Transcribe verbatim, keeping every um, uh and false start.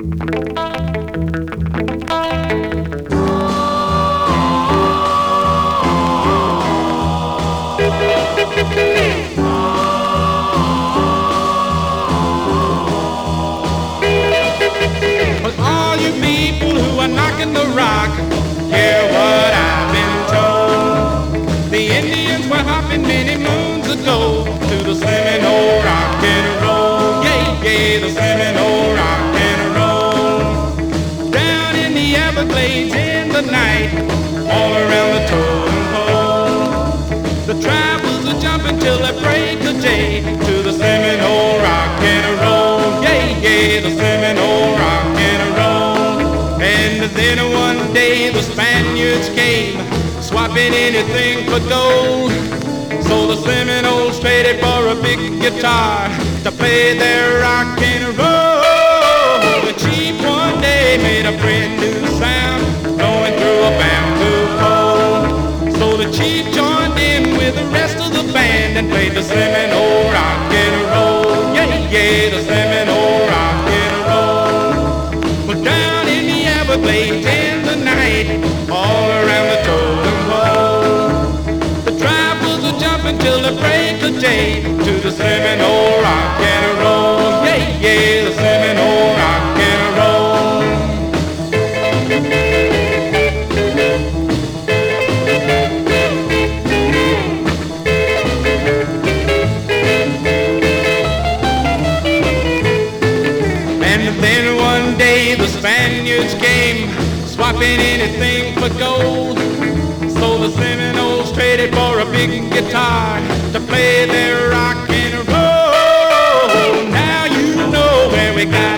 But all you people who are knocking the rock, hear what I've been told. The Indians were hopping many moons ago to the Seminole rock and roll. Yeah, yeah, the Seminole rock and roll. Down in the Everglades in the night, all around the totem pole, the tribals are jumping till they break the day to the Seminole rock and roll. Yeah, yeah, the Seminole rock and roll. And then one day the Spaniards came, swapping anything for gold. So the Seminoles traded for a big guitar to play their rock and roll. The chief one day made a brand new sound, going through a bamboo pole. So the chief joined in with the rest of the band and played the Seminole rock and roll. Yeah, yeah, the Seminole rock and roll. But down in the Everglades in the night, all around the totem pole, the tribals are jumping till the break of day to the Seminole rock and roll. Yeah, yeah, the Seminole rock and roll. And then one day the Spaniards came, swapping anything for gold. So the Seminoles traded for a big guitar to play their rock and roll. Now you know where we got